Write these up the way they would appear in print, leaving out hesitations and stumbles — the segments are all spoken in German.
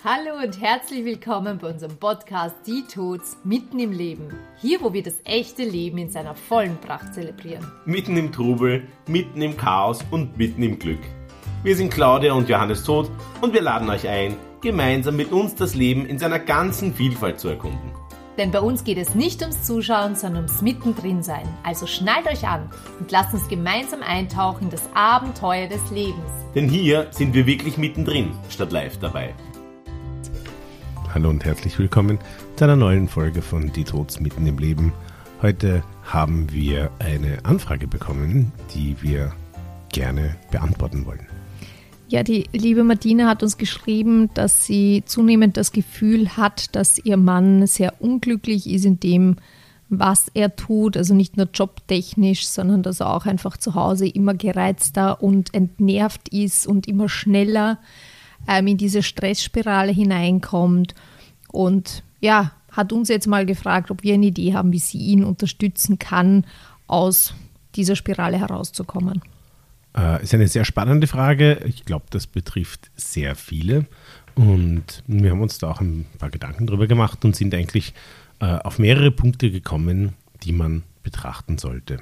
Hallo und herzlich willkommen bei unserem Podcast Detox mitten im Leben. Hier, wo wir das echte Leben in seiner vollen Pracht zelebrieren. Mitten im Trubel, mitten im Chaos und mitten im Glück. Wir sind Claudia und Johannes Todt und wir laden euch ein, gemeinsam mit uns das Leben in seiner ganzen Vielfalt zu erkunden. Denn bei uns geht es nicht ums Zuschauen, sondern ums Mittendrin-Sein. Also schnallt euch an und lasst uns gemeinsam eintauchen in das Abenteuer des Lebens. Denn hier sind wir wirklich mittendrin, statt live dabei. Hallo und herzlich willkommen zu einer neuen Folge von Detox mitten im Leben. Heute haben wir eine Anfrage bekommen, die wir gerne beantworten wollen. Ja, die liebe Martina hat uns geschrieben, dass sie zunehmend das Gefühl hat, dass ihr Mann sehr unglücklich ist in dem, was er tut. Also nicht nur jobtechnisch, sondern dass er auch einfach zu Hause immer gereizter und entnervt ist und immer schneller in diese Stressspirale hineinkommt. Und ja, hat uns jetzt mal gefragt, ob wir eine Idee haben, wie sie ihn unterstützen kann, aus dieser Spirale herauszukommen. Ist eine sehr spannende Frage. Ich glaube, das betrifft sehr viele. Und wir haben uns da auch ein paar Gedanken drüber gemacht und sind eigentlich auf mehrere Punkte gekommen, die man betrachten sollte.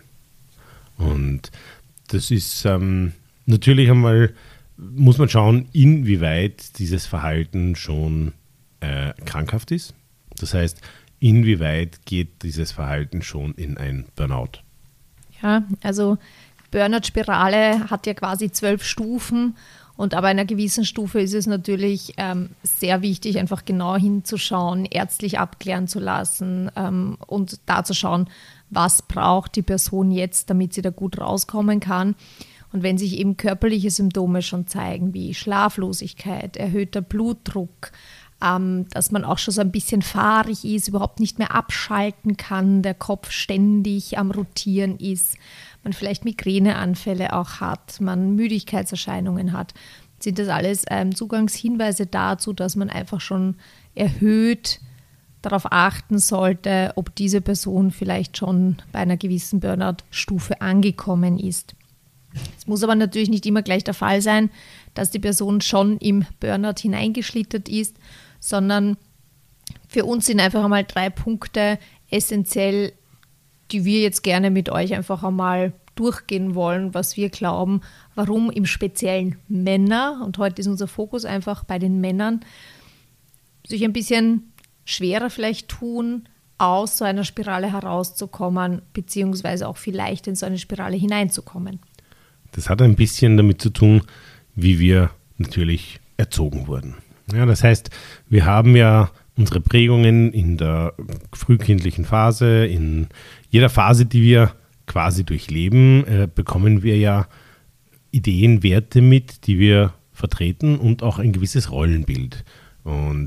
Und das ist natürlich einmal, muss man schauen, inwieweit dieses Verhalten schon krankhaft ist. Das heißt, inwieweit geht dieses Verhalten schon in ein Burnout? Ja, also Burnout-Spirale hat ja quasi 12 Stufen und ab einer gewissen Stufe ist es natürlich sehr wichtig, einfach genau hinzuschauen, ärztlich abklären zu lassen und da zu schauen, was braucht die Person jetzt, damit sie da gut rauskommen kann. Und wenn sich eben körperliche Symptome schon zeigen, wie Schlaflosigkeit, erhöhter Blutdruck, dass man auch schon so ein bisschen fahrig ist, überhaupt nicht mehr abschalten kann, der Kopf ständig am Rotieren ist, man vielleicht Migräneanfälle auch hat, man Müdigkeitserscheinungen hat, sind das alles Zugangshinweise dazu, dass man einfach schon erhöht darauf achten sollte, ob diese Person vielleicht schon bei einer gewissen Burnout-Stufe angekommen ist. Es muss aber natürlich nicht immer gleich der Fall sein, dass die Person schon im Burnout hineingeschlittert ist, sondern für uns sind einfach einmal 3 Punkte essentiell, die wir jetzt gerne mit euch einfach einmal durchgehen wollen, was wir glauben, warum im Speziellen Männer, und heute ist unser Fokus einfach bei den Männern, sich ein bisschen schwerer vielleicht tun, aus so einer Spirale herauszukommen, beziehungsweise auch vielleicht in so eine Spirale hineinzukommen. Das hat ein bisschen damit zu tun, wie wir natürlich erzogen wurden. Ja, das heißt, wir haben ja unsere Prägungen in der frühkindlichen Phase, in jeder Phase, die wir quasi durchleben, bekommen wir ja Ideen, Werte mit, die wir vertreten und auch ein gewisses Rollenbild. Und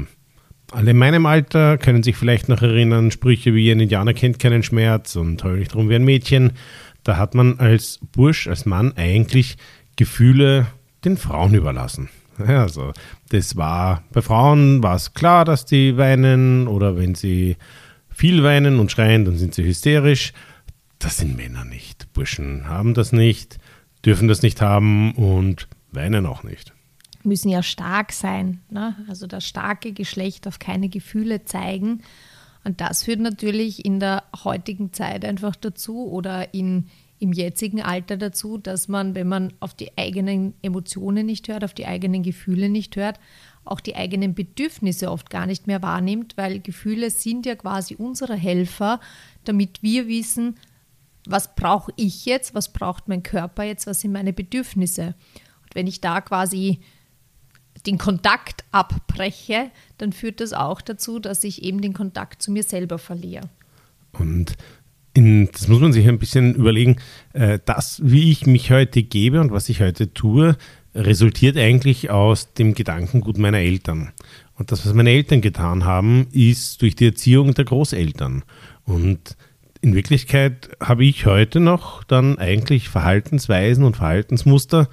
alle in meinem Alter können sich vielleicht noch erinnern, Sprüche wie ein Indianer kennt keinen Schmerz und heul nicht rum wie ein Mädchen. Da hat man als Bursch, als Mann eigentlich Gefühle den Frauen überlassen. Ja, also das war, bei Frauen war es klar, dass die weinen oder wenn sie viel weinen und schreien, dann sind sie hysterisch. Das sind Männer nicht. Burschen haben das nicht, dürfen das nicht haben und weinen auch nicht. Müssen ja stark sein, ne? Also das starke Geschlecht darf keine Gefühle zeigen. Und das führt natürlich in der heutigen Zeit einfach dazu oder im jetzigen Alter dazu, dass man, wenn man auf die eigenen Emotionen nicht hört, auf die eigenen Gefühle nicht hört, auch die eigenen Bedürfnisse oft gar nicht mehr wahrnimmt, weil Gefühle sind ja quasi unsere Helfer, damit wir wissen, was brauche ich jetzt, was braucht mein Körper jetzt, was sind meine Bedürfnisse. Und wenn ich da quasi den Kontakt abbreche, dann führt das auch dazu, dass ich eben den Kontakt zu mir selber verliere. Und das muss man sich ein bisschen überlegen, das, wie ich mich heute gebe und was ich heute tue, resultiert eigentlich aus dem Gedankengut meiner Eltern. Und das, was meine Eltern getan haben, ist durch die Erziehung der Großeltern. Und in Wirklichkeit habe ich heute noch dann eigentlich Verhaltensweisen und Verhaltensmuster,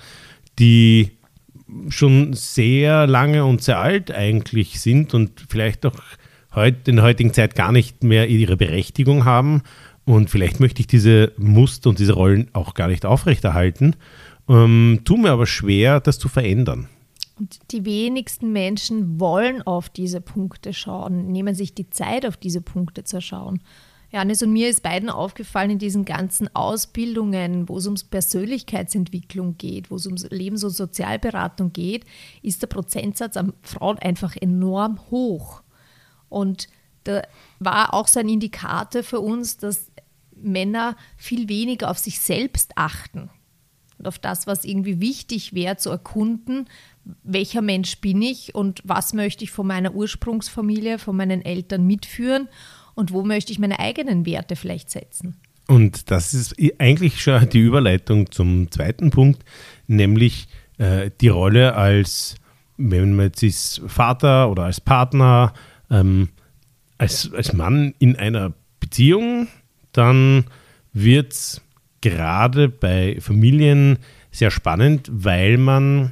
die schon sehr lange und sehr alt eigentlich sind und vielleicht auch in der heutigen Zeit gar nicht mehr ihre Berechtigung haben. Und vielleicht möchte ich diese Muster und diese Rollen auch gar nicht aufrechterhalten, tue mir aber schwer, das zu verändern. Und die wenigsten Menschen wollen auf diese Punkte schauen, nehmen sich die Zeit, auf diese Punkte zu schauen. Janis und mir ist beiden aufgefallen in diesen ganzen Ausbildungen, wo es ums Persönlichkeitsentwicklung geht, wo es ums Lebens- und Sozialberatung geht, ist der Prozentsatz an Frauen einfach enorm hoch. Und da war auch so ein Indikator für uns, dass Männer viel weniger auf sich selbst achten und auf das, was irgendwie wichtig wäre, zu erkunden, welcher Mensch bin ich und was möchte ich von meiner Ursprungsfamilie, von meinen Eltern mitführen und wo möchte ich meine eigenen Werte vielleicht setzen. Und das ist eigentlich schon die Überleitung zum zweiten Punkt, nämlich die Rolle als, wenn man jetzt ist, Vater oder als Partner, als Mann in einer Beziehung, dann wird es gerade bei Familien sehr spannend, weil man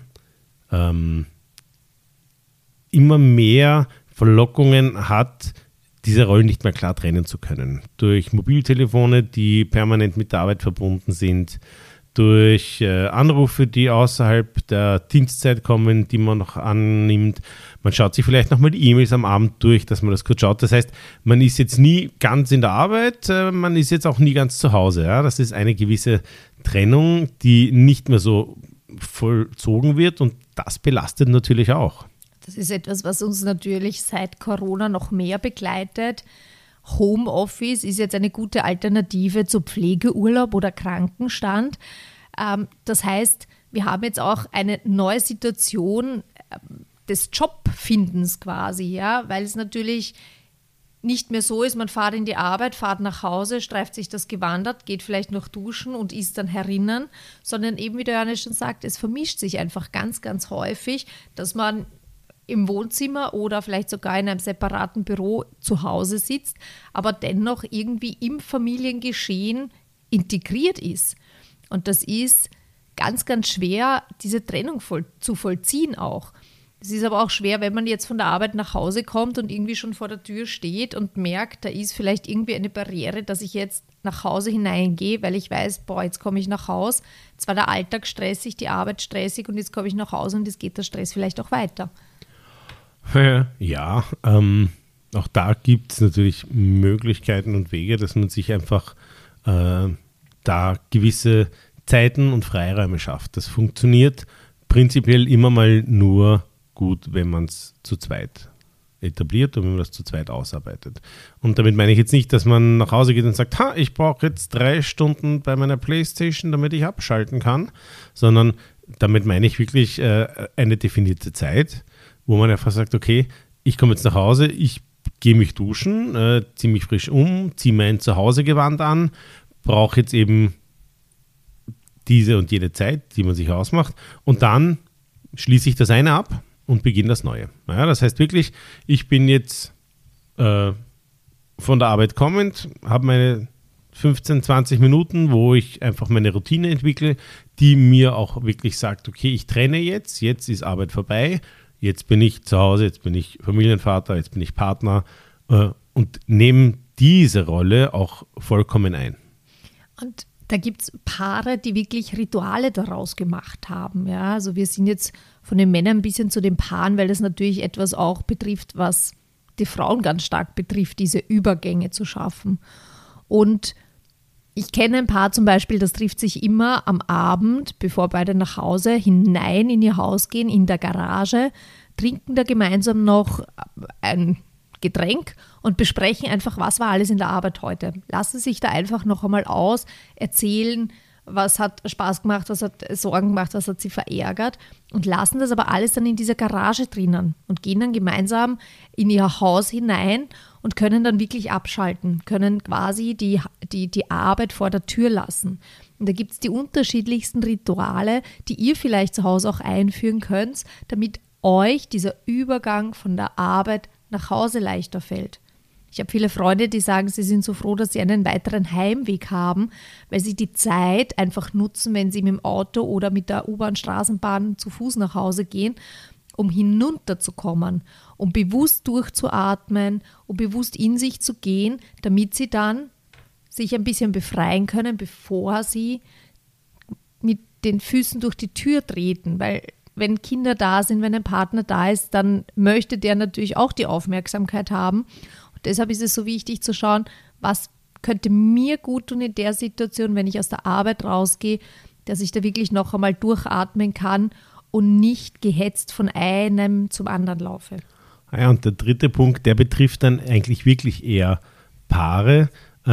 immer mehr Verlockungen hat, diese Rollen nicht mehr klar trennen zu können. Durch Mobiltelefone, die permanent mit der Arbeit verbunden sind, durch Anrufe, die außerhalb der Dienstzeit kommen, die man noch annimmt. Man schaut sich vielleicht nochmal die E-Mails am Abend durch, dass man das kurz schaut. Das heißt, man ist jetzt nie ganz in der Arbeit, man ist jetzt auch nie ganz zu Hause. Ja? Das ist eine gewisse Trennung, die nicht mehr so vollzogen wird und das belastet natürlich auch. Das ist etwas, was uns natürlich seit Corona noch mehr begleitet. Homeoffice ist jetzt eine gute Alternative zu Pflegeurlaub oder Krankenstand. Das heißt, wir haben jetzt auch eine neue Situation des Jobfindens quasi, ja, weil es natürlich nicht mehr so ist, man fährt in die Arbeit, fährt nach Hause, streift sich das Gewand, geht vielleicht noch duschen und ist dann herinnen, sondern eben, wie der Janis schon sagt, es vermischt sich einfach ganz, ganz häufig, dass man im Wohnzimmer oder vielleicht sogar in einem separaten Büro zu Hause sitzt, aber dennoch irgendwie im Familiengeschehen integriert ist. Und das ist ganz, ganz schwer, diese Trennung zu vollziehen auch. Es ist aber auch schwer, wenn man jetzt von der Arbeit nach Hause kommt und irgendwie schon vor der Tür steht und merkt, da ist vielleicht irgendwie eine Barriere, dass ich jetzt nach Hause hineingehe, weil ich weiß, jetzt komme ich nach Hause. Jetzt war der Alltag stressig, die Arbeit stressig und jetzt komme ich nach Hause und jetzt geht der Stress vielleicht auch weiter. Ja, auch da gibt es natürlich Möglichkeiten und Wege, dass man sich einfach da gewisse Zeiten und Freiräume schafft. Das funktioniert prinzipiell immer mal nur gut, wenn man es zu zweit etabliert und wenn man das zu zweit ausarbeitet. Und damit meine ich jetzt nicht, dass man nach Hause geht und sagt, ich brauche jetzt 3 Stunden bei meiner Playstation, damit ich abschalten kann, sondern damit meine ich wirklich eine definierte Zeit, wo man einfach sagt, okay, ich komme jetzt nach Hause, ich gehe mich duschen, ziehe mich frisch um, ziehe mein Zuhausegewand an, brauche jetzt eben diese und jede Zeit, die man sich ausmacht und dann schließe ich das eine ab und beginne das Neue. Ja, das heißt wirklich, ich bin jetzt von der Arbeit kommend, habe meine 15, 20 Minuten, wo ich einfach meine Routine entwickle, die mir auch wirklich sagt, okay, ich trenne jetzt ist Arbeit vorbei, jetzt bin ich zu Hause, jetzt bin ich Familienvater, jetzt bin ich Partner und nehme diese Rolle auch vollkommen ein. Und da gibt es Paare, die wirklich Rituale daraus gemacht haben. Ja? Also wir sind jetzt von den Männern ein bisschen zu den Paaren, weil das natürlich etwas auch betrifft, was die Frauen ganz stark betrifft, diese Übergänge zu schaffen. Und ich kenne ein Paar zum Beispiel, das trifft sich immer am Abend, bevor beide nach Hause, hinein in ihr Haus gehen, in der Garage, trinken da gemeinsam noch ein Getränk und besprechen einfach, was war alles in der Arbeit heute. Lassen sich da einfach noch einmal aus, erzählen, was hat Spaß gemacht, was hat Sorgen gemacht, was hat sie verärgert und lassen das aber alles dann in dieser Garage drinnen und gehen dann gemeinsam in ihr Haus hinein und können dann wirklich abschalten, können quasi die Arbeit vor der Tür lassen. Und da gibt es die unterschiedlichsten Rituale, die ihr vielleicht zu Hause auch einführen könnt, damit euch dieser Übergang von der Arbeit nach Hause leichter fällt. Ich habe viele Freunde, die sagen, sie sind so froh, dass sie einen weiteren Heimweg haben, weil sie die Zeit einfach nutzen, wenn sie mit dem Auto oder mit der U-Bahn, Straßenbahn zu Fuß nach Hause gehen, um hinunterzukommen, um bewusst durchzuatmen, um bewusst in sich zu gehen, damit sie dann sich ein bisschen befreien können, bevor sie mit den Füßen durch die Tür treten, weil wenn Kinder da sind, wenn ein Partner da ist, dann möchte der natürlich auch die Aufmerksamkeit haben. Und deshalb ist es so wichtig zu schauen, was könnte mir gut tun in der Situation, wenn ich aus der Arbeit rausgehe, dass ich da wirklich noch einmal durchatmen kann und nicht gehetzt von einem zum anderen laufe. Ja, und der dritte Punkt, der betrifft dann eigentlich wirklich eher Paare,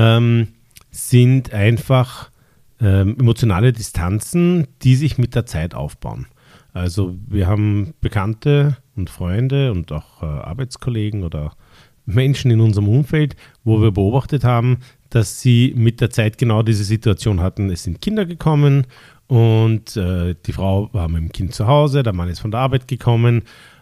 sind einfach emotionale Distanzen, die sich mit der Zeit aufbauen. Also wir haben Bekannte und Freunde und auch Arbeitskollegen oder Menschen in unserem Umfeld, wo wir beobachtet haben, dass sie mit der Zeit genau diese Situation hatten. Es sind Kinder gekommen und die Frau war mit dem Kind zu Hause, der Mann ist von der Arbeit gekommen,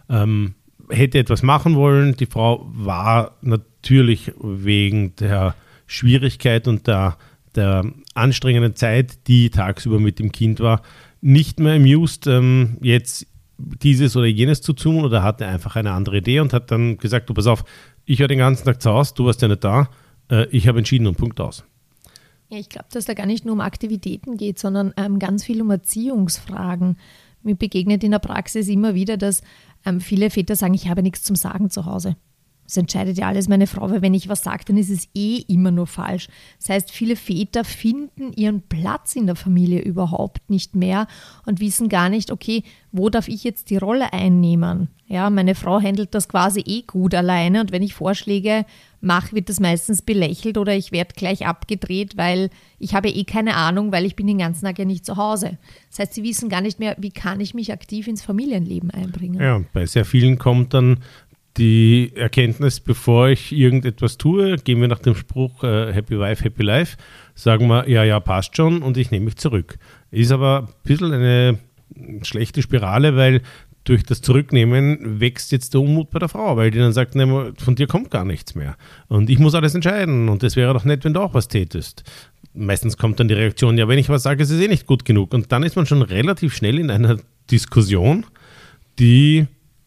hätte etwas machen wollen. Die Frau war natürlich wegen der Schwierigkeit und der anstrengenden Zeit, die tagsüber mit dem Kind war, nicht mehr amused, jetzt dieses oder jenes zu tun, oder hatte einfach eine andere Idee und hat dann gesagt, du pass auf, ich war den ganzen Tag zu Hause, du warst ja nicht da, ich habe entschieden und Punkt aus. Ja, ich glaube, dass da gar nicht nur um Aktivitäten geht, sondern ganz viel um Erziehungsfragen. Mir begegnet in der Praxis immer wieder, dass viele Väter sagen, ich habe nichts zum Sagen zu Hause. Das entscheidet ja alles meine Frau, weil wenn ich was sage, dann ist es immer nur falsch. Das heißt, viele Väter finden ihren Platz in der Familie überhaupt nicht mehr und wissen gar nicht, okay, wo darf ich jetzt die Rolle einnehmen? Ja, meine Frau handelt das quasi gut alleine und wenn ich Vorschläge mache, wird das meistens belächelt oder ich werde gleich abgedreht, weil ich habe keine Ahnung, weil ich bin den ganzen Tag ja nicht zu Hause. Das heißt, sie wissen gar nicht mehr, wie kann ich mich aktiv ins Familienleben einbringen. Ja, bei sehr vielen kommt dann die Erkenntnis, bevor ich irgendetwas tue, gehen wir nach dem Spruch Happy Wife, Happy Life, sagen wir, ja, passt schon und ich nehme mich zurück. Ist aber ein bisschen eine schlechte Spirale, weil durch das Zurücknehmen wächst jetzt der Unmut bei der Frau, weil die dann sagt, nee, von dir kommt gar nichts mehr und ich muss alles entscheiden und es wäre doch nett, wenn du auch was tätest. Meistens kommt dann die Reaktion, ja, wenn ich was sage, ist es eh nicht gut genug und dann ist man schon relativ schnell in einer Diskussion, die,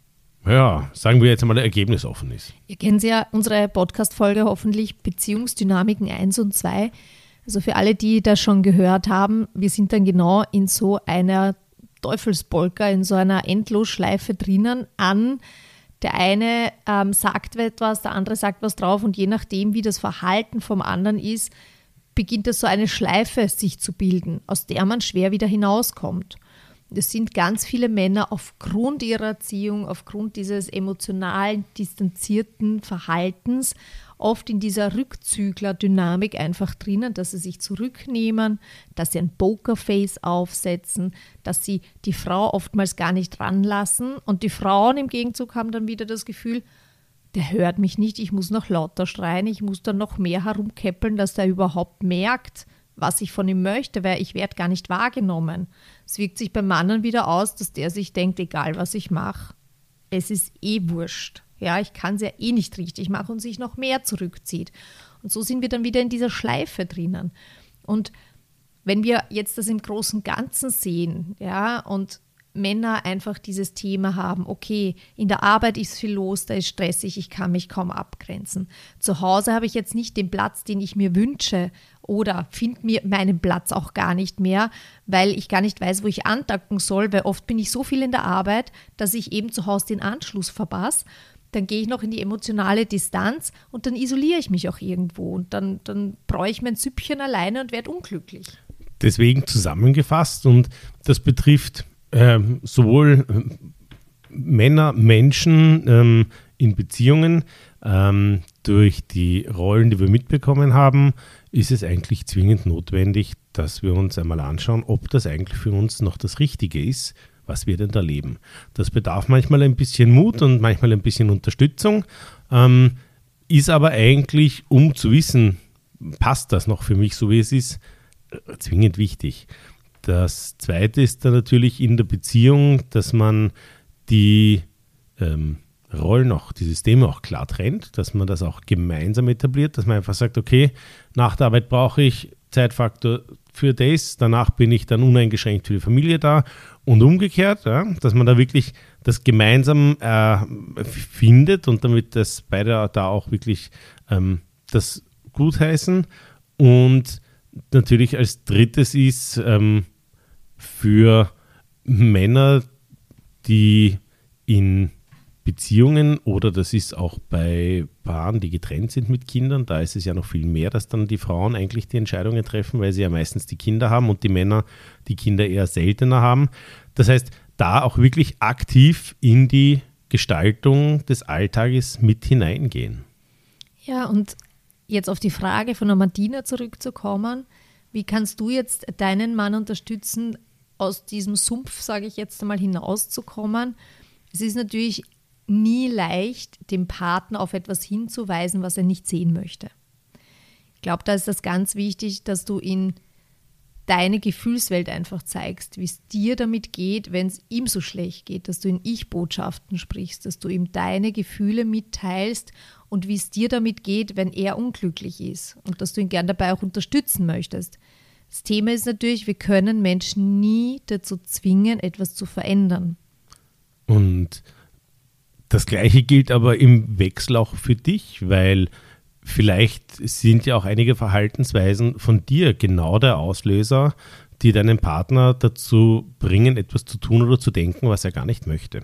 ja, sagen wir jetzt einmal, ergebnisoffen ist. Ihr kennt ja unsere Podcast-Folge hoffentlich Beziehungsdynamiken 1 und 2. Also für alle, die das schon gehört haben, wir sind dann genau in so einer Teufelspolka, in so einer Endlosschleife drinnen an. Der eine sagt etwas, der andere sagt was drauf und je nachdem, wie das Verhalten vom anderen ist, beginnt das so eine Schleife sich zu bilden, aus der man schwer wieder hinauskommt. Das sind ganz viele Männer aufgrund ihrer Erziehung, aufgrund dieses emotional distanzierten Verhaltens oft in dieser Rückzügler-Dynamik einfach drinnen, dass sie sich zurücknehmen, dass sie ein Pokerface aufsetzen, dass sie die Frau oftmals gar nicht ranlassen und die Frauen im Gegenzug haben dann wieder das Gefühl, der hört mich nicht, ich muss noch lauter schreien, ich muss dann noch mehr herumkäppeln, dass der überhaupt merkt, was ich von ihm möchte, weil ich werde gar nicht wahrgenommen. Es wirkt sich beim Mann dann wieder aus, dass der sich denkt, egal was ich mache, es ist wurscht. Ja, ich kann es ja nicht richtig machen und sich noch mehr zurückzieht. Und so sind wir dann wieder in dieser Schleife drinnen. Und wenn wir jetzt das im großen Ganzen sehen, ja, und Männer einfach dieses Thema haben, okay, in der Arbeit ist viel los, da ist stressig, ich kann mich kaum abgrenzen. Zu Hause habe ich jetzt nicht den Platz, den ich mir wünsche oder finde mir meinen Platz auch gar nicht mehr, weil ich gar nicht weiß, wo ich andocken soll, weil oft bin ich so viel in der Arbeit, dass ich eben zu Hause den Anschluss verpasse. Dann gehe ich noch in die emotionale Distanz und dann isoliere ich mich auch irgendwo und dann brauche ich mein Süppchen alleine und werde unglücklich. Deswegen zusammengefasst, und das betrifft sowohl Männer, Menschen in Beziehungen, durch die Rollen, die wir mitbekommen haben, ist es eigentlich zwingend notwendig, dass wir uns einmal anschauen, ob das eigentlich für uns noch das Richtige ist, was wir denn da leben. Das bedarf manchmal ein bisschen Mut und manchmal ein bisschen Unterstützung, ist aber eigentlich, um zu wissen, passt das noch für mich so, wie es ist, zwingend wichtig. Das Zweite ist dann natürlich in der Beziehung, dass man die Rollen auch, die Systeme auch klar trennt, dass man das auch gemeinsam etabliert, dass man einfach sagt, okay, nach der Arbeit brauche ich Zeitfaktor für das, danach bin ich dann uneingeschränkt für die Familie da und umgekehrt, ja, dass man da wirklich das gemeinsam findet und damit das beide da auch wirklich das gutheißen. Und natürlich als drittes ist für Männer die in Beziehungen oder das ist auch bei Paaren, die getrennt sind mit Kindern, da ist es ja noch viel mehr, dass dann die Frauen eigentlich die Entscheidungen treffen, weil sie ja meistens die Kinder haben und die Männer die Kinder eher seltener haben. Das heißt, da auch wirklich aktiv in die Gestaltung des Alltages mit hineingehen. Ja, und jetzt auf die Frage von der Martina zurückzukommen, wie kannst du jetzt deinen Mann unterstützen, aus diesem Sumpf, sage ich jetzt einmal, hinauszukommen? Es ist natürlich nie leicht, dem Partner auf etwas hinzuweisen, was er nicht sehen möchte. Ich glaube, da ist das ganz wichtig, dass du in deine Gefühlswelt einfach zeigst, wie es dir damit geht, wenn es ihm so schlecht geht, dass du in Ich-Botschaften sprichst, dass du ihm deine Gefühle mitteilst und wie es dir damit geht, wenn er unglücklich ist und dass du ihn gern dabei auch unterstützen möchtest. Das Thema ist natürlich, wir können Menschen nie dazu zwingen, etwas zu verändern. Und das Gleiche gilt aber im Wechsel auch für dich, weil vielleicht sind ja auch einige Verhaltensweisen von dir genau der Auslöser, die deinen Partner dazu bringen, etwas zu tun oder zu denken, was er gar nicht möchte.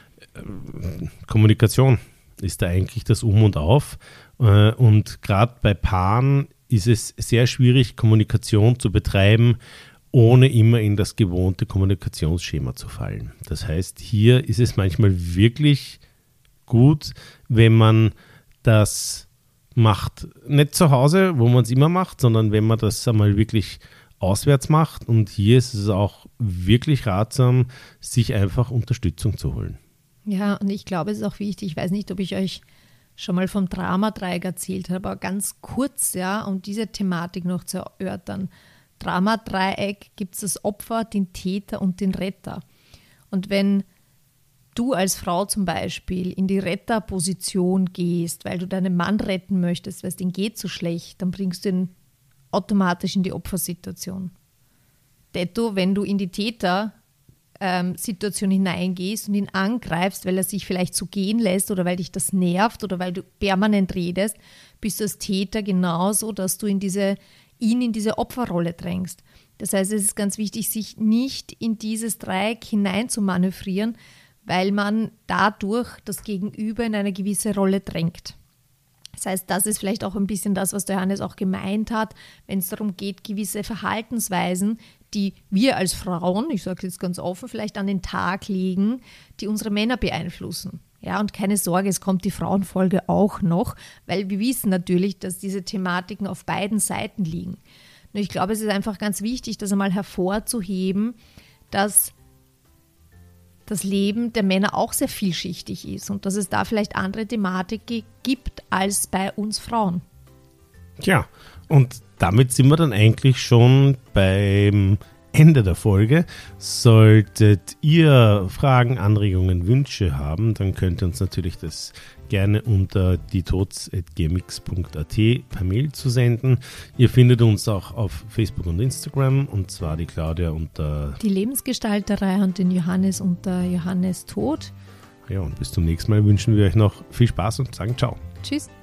Kommunikation ist da eigentlich das Um und Auf. Und gerade bei Paaren ist es sehr schwierig, Kommunikation zu betreiben, ohne immer in das gewohnte Kommunikationsschema zu fallen. Das heißt, hier ist es manchmal wirklich gut, wenn man das macht, nicht zu Hause, wo man es immer macht, sondern wenn man das einmal wirklich auswärts macht. Und hier ist es auch wirklich ratsam, sich einfach Unterstützung zu holen. Ja, und ich glaube, es ist auch wichtig, ich weiß nicht, ob ich euch schon mal vom Dramadreieck erzählt habe, aber ganz kurz, ja, um diese Thematik noch zu erörtern. Dramadreieck gibt es das Opfer, den Täter und den Retter. Und wenn du als Frau zum Beispiel in die Retterposition gehst, weil du deinen Mann retten möchtest, weil es denen geht so schlecht, dann bringst du ihn automatisch in die Opfersituation. Detto, wenn du in die Tätersituation hineingehst und ihn angreifst, weil er sich vielleicht so gehen lässt oder weil dich das nervt oder weil du permanent redest, bist du als Täter genauso, dass du ihn in diese Opferrolle drängst. Das heißt, es ist ganz wichtig, sich nicht in dieses Dreieck hinein zu manövrieren, weil man dadurch das Gegenüber in eine gewisse Rolle drängt. Das heißt, das ist vielleicht auch ein bisschen das, was der Johannes auch gemeint hat, wenn es darum geht, gewisse Verhaltensweisen, die wir als Frauen, ich sage es jetzt ganz offen, vielleicht an den Tag legen, die unsere Männer beeinflussen. Ja, und keine Sorge, es kommt die Frauenfolge auch noch, weil wir wissen natürlich, dass diese Thematiken auf beiden Seiten liegen. Nur ich glaube, es ist einfach ganz wichtig, das einmal hervorzuheben, dass das Leben der Männer auch sehr vielschichtig ist und dass es da vielleicht andere Thematiken gibt als bei uns Frauen. Tja, und damit sind wir dann eigentlich schon beim Ende der Folge. Solltet ihr Fragen, Anregungen, Wünsche haben, dann könnt ihr uns natürlich das gerne unter dietoz@gmx.at per Mail zu senden. Ihr findet uns auch auf Facebook und Instagram, und zwar die Claudia unter die Lebensgestalterei und den Johannes unter Johannes Tod. Ja, und bis zum nächsten Mal wünschen wir euch noch viel Spaß und sagen ciao. Tschüss.